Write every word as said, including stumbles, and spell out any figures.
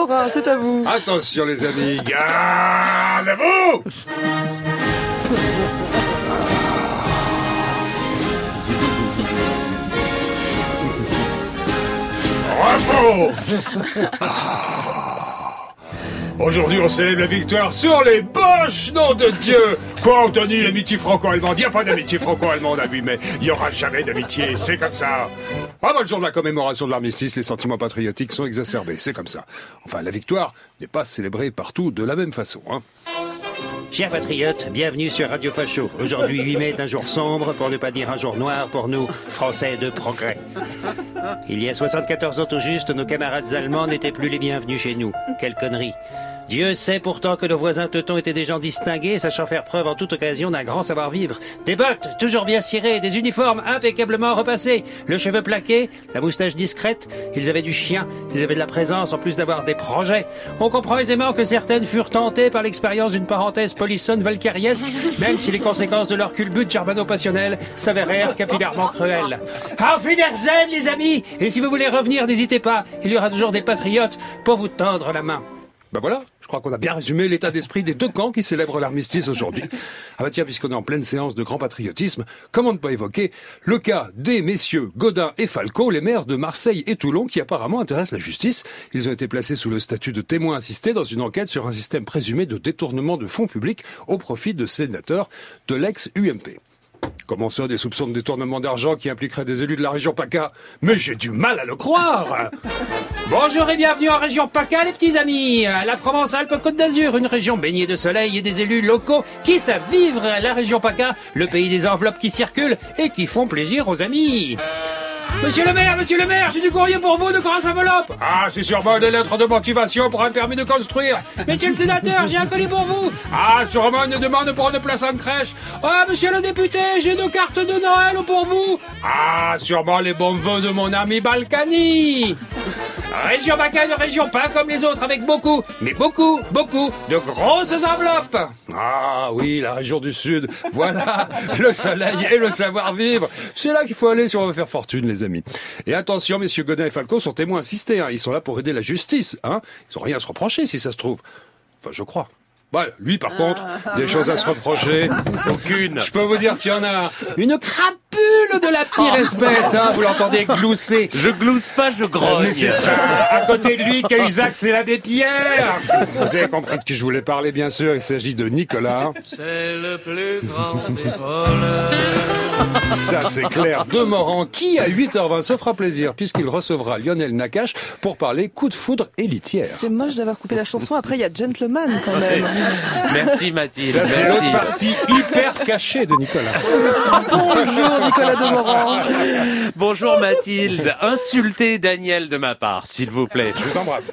Morin, c'est à vous. Attention les amis, gardez-vous. Bravo. Aujourd'hui, on célèbre la victoire sur les Boches, nom de Dieu. Quoi, Anthony, l'amitié franco-allemande? Il n'y a pas d'amitié franco-allemande à lui, mais il n'y aura jamais d'amitié, c'est comme ça. Ah, bah, le jour de la commémoration de l'armistice, les sentiments patriotiques sont exacerbés, c'est comme ça. Enfin, la victoire n'est pas célébrée partout de la même façon, hein. Chers patriotes, bienvenue sur Radio Facho. Aujourd'hui, huit mai est un jour sombre, pour ne pas dire un jour noir pour nous, Français de progrès. Il y a soixante-quatorze ans tout juste, nos camarades allemands n'étaient plus les bienvenus chez nous. Quelle connerie. Dieu sait pourtant que nos voisins teutons étaient des gens distingués, sachant faire preuve en toute occasion d'un grand savoir-vivre. Des bottes toujours bien cirées, des uniformes impeccablement repassés, le cheveu plaqué, la moustache discrète, ils avaient du chien, ils avaient de la présence en plus d'avoir des projets. On comprend aisément que certaines furent tentées par l'expérience d'une parenthèse polissonne-valkyriesque, même si les conséquences de leur culbute germano-passionnelle s'avérèrent capillairement cruelles. Auf Wiedersehen, les amis! Et si vous voulez revenir, n'hésitez pas, il y aura toujours des patriotes pour vous tendre la main. Ben voilà, je crois qu'on a bien résumé l'état d'esprit des deux camps qui célèbrent l'armistice aujourd'hui. Ah bah tiens, puisqu'on est en pleine séance de grand patriotisme, comment ne pas évoquer le cas des messieurs Gaudin et Falco, les maires de Marseille et Toulon, qui apparemment intéressent la justice. Ils ont été placés sous le statut de témoins assistés dans une enquête sur un système présumé de détournement de fonds publics au profit de sénateurs de l'ex-U M P. Comment ça, des soupçons de détournement d'argent qui impliqueraient des élus de la région PACA? Mais j'ai du mal à le croire. Bonjour et bienvenue en région PACA, les petits amis. La Provence-Alpes-Côte d'Azur, une région baignée de soleil et des élus locaux qui savent vivre. La région PACA, le pays des enveloppes qui circulent et qui font plaisir aux amis. Monsieur le maire, monsieur le maire, j'ai du courrier pour vous de grosses enveloppes. Ah, c'est sûrement des lettres de motivation pour un permis de construire. Monsieur le sénateur, j'ai un colis pour vous. Ah, sûrement une demande pour une place en crèche. Ah, monsieur le député, j'ai deux cartes de Noël pour vous. Ah, sûrement les bons vœux de mon ami Balkany. Région PACA, une région pas comme les autres, avec beaucoup, mais beaucoup, beaucoup de grosses enveloppes. Ah oui, la région du Sud. Voilà, le soleil et le savoir-vivre. C'est là qu'il faut aller si on veut faire fortune, les amis. Et attention, messieurs Gaudin et Falco sont témoins assistés. Hein. Ils sont là pour aider la justice. Hein. Ils n'ont rien à se reprocher, si ça se trouve. Enfin, je crois. Bah, lui, par contre, des choses à se reprocher. Aucune. Je peux vous dire qu'il y en a une crapule de la pire espèce, hein. Vous l'entendez glousser. Je glousse pas, je grogne. Mais c'est ça. À côté de lui, Cahuzac, c'est l'abbé Pierre. Vous avez compris de qui je voulais parler, bien sûr. Il s'agit de Nicolas. C'est le plus grand des voleurs. Ça, c'est clair. Demorand, qui, à huit heures vingt, se fera plaisir, puisqu'il recevra Lionel Nakache pour parler coup de foudre et litière. C'est moche d'avoir coupé la chanson. Après, il y a Gentleman, quand même. Merci Mathilde. Ça, c'est merci. l'autre partie hyper cachée de Nicolas. Bonjour, Nicolas Demorand. Bonjour Mathilde. Insultez Daniel de ma part, s'il vous plaît. Je vous embrasse.